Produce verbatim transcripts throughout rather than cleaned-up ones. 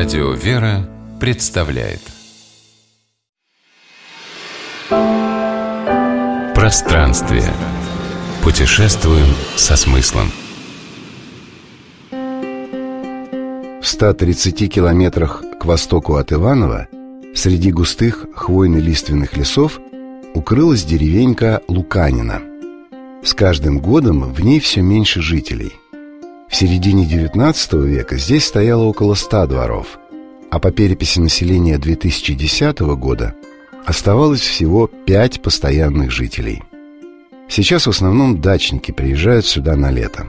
Радио «Вера» представляет Пространствие. Путешествуем со смыслом. В ста тридцати километрах к востоку от Иваново, среди густых хвойно-лиственных лесов, укрылась деревенька Луканино. С каждым годом в ней все меньше жителей. В середине девятнадцатого века здесь стояло около ста дворов, а по переписи населения две тысячи десятого года оставалось всего пять постоянных жителей. Сейчас в основном дачники приезжают сюда на лето.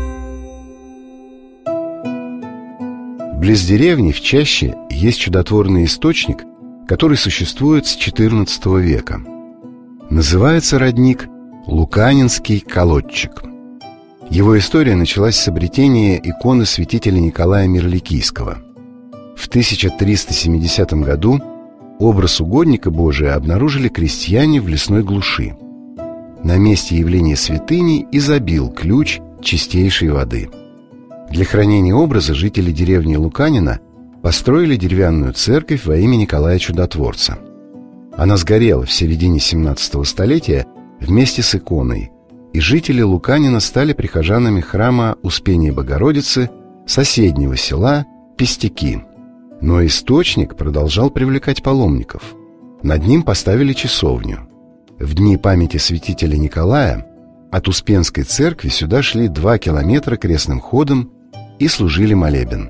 Близ деревни в чаще есть чудотворный источник, который существует с четырнадцатого века. Называется родник Луканинский колодчик. Его история началась с обретения иконы святителя Николая Мирликийского. В тысяча триста семидесятом году образ угодника Божия обнаружили крестьяне в лесной глуши. На месте явления святыни изобил ключ чистейшей воды. Для хранения образа жители деревни Луканино построили деревянную церковь во имя Николая Чудотворца. Она сгорела в середине семнадцатого столетия вместе с иконой, и жители Луканино стали прихожанами храма Успения Богородицы соседнего села Пестяки. Но источник продолжал привлекать паломников. Над ним поставили часовню. В дни памяти святителя Николая от Успенской церкви сюда шли два километра крестным ходом и служили молебен.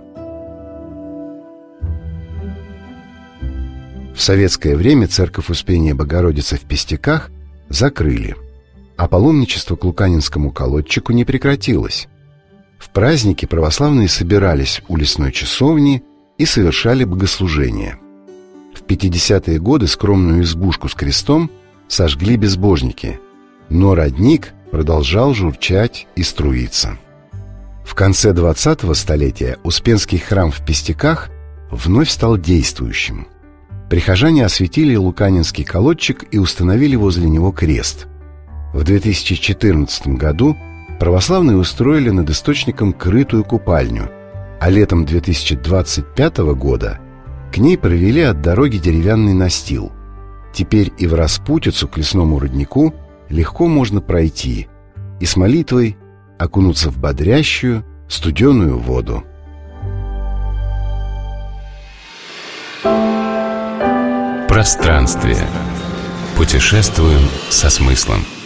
В советское время церковь Успения Богородицы в Пестяках закрыли, а паломничество к Луканинскому колодчику не прекратилось. В праздники православные собирались у лесной часовни и совершали богослужения. В пятидесятые годы скромную избушку с крестом сожгли безбожники, но родник продолжал журчать и струиться. В конце двадцатого столетия Успенский храм в Пестяках вновь стал действующим. Прихожане осветили Луканинский колодчик и установили возле него крест. В две тысячи четырнадцатом году православные устроили над источником крытую купальню, а летом две тысячи двадцать пятого года к ней провели от дороги деревянный настил. Теперь и в распутицу к лесному роднику легко можно пройти и с молитвой окунуться в бодрящую, студеную воду. Пространствие. Путешествуем со смыслом.